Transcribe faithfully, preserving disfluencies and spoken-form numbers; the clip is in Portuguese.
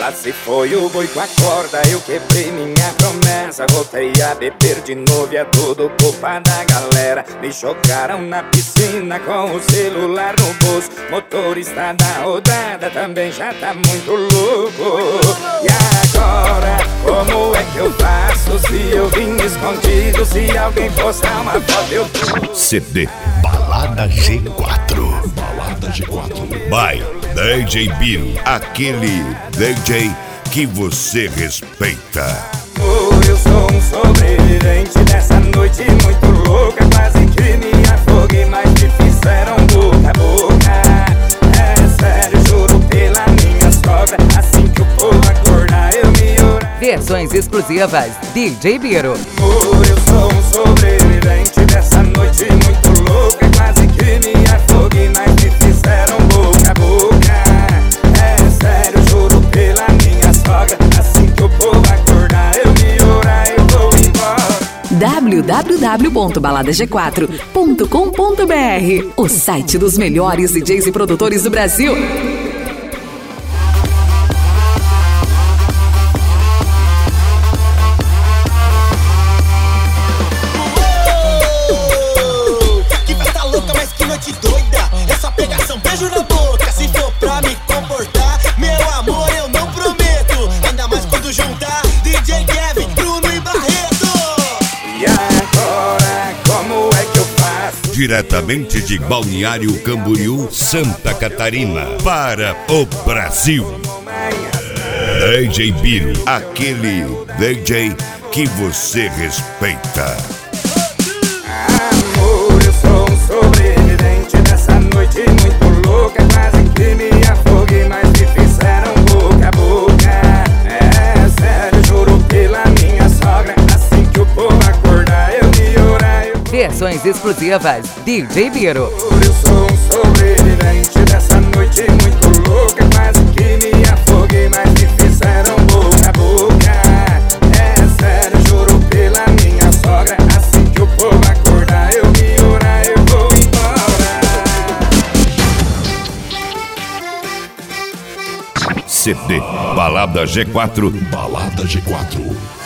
Lá se foi o boi com a corda, eu quebrei minha promessa. Voltei a beber de novo e é tudo culpa da galera. Me jogaram na piscina com o celular no bolso. Motorista da rodada também já tá muito louco. E agora, como é que eu faço se eu vim escondido? Se alguém postar uma foto eu tô... C D Balada G quatro. Balada G quatro. By D J Biro, aquele D J que você respeita. Amor, eu sou um sobrevivente dessa noite muito louca. Quase que me afoguei, mas me fizeram boca a boca. É sério, juro pela minha sogra. Assim que o povo acordar eu me orar. Versões exclusivas D J Biro. Amor, eu sou um sobrevivente dessa noite muito louca. Quase que me afoguei, mas me fizeram boca a boca. É sério, juro pela minha sogra. Assim que o povo acordar eu me orar, eu vou embora. w w w ponto balada g quatro ponto com ponto b r, o site dos melhores D Js e produtores do Brasil. Que festa louca, mas que noite doida. Essa pegação, beijo na boca. Se for pra me comportar, meu amor, eu não prometo. Ainda mais quando juntar D J Kevin, Bruno e Barreto. E agora, como é que eu faço? Diretamente de Balneário Camboriú, Santa Catarina, para o Brasil. D J Biro, aquele D J que você respeita. Amor, eu sou um sobrevivente dessa noite muito louca. Quase que me afoguei, mas me fizeram boca a boca. É sério, juro pela minha sogra. Assim que o povo acordar eu me orar, eu... Versões exclusivas D J Biro. Eu sou um sobrevivente dessa noite muito louca. Quase que me afoguei, mas me fizeram boca a boca. É sério, juro pela minha sogra. Assim que o povo acordar eu me orar, eu vou embora. C D Balada G quatro. Balada G quatro.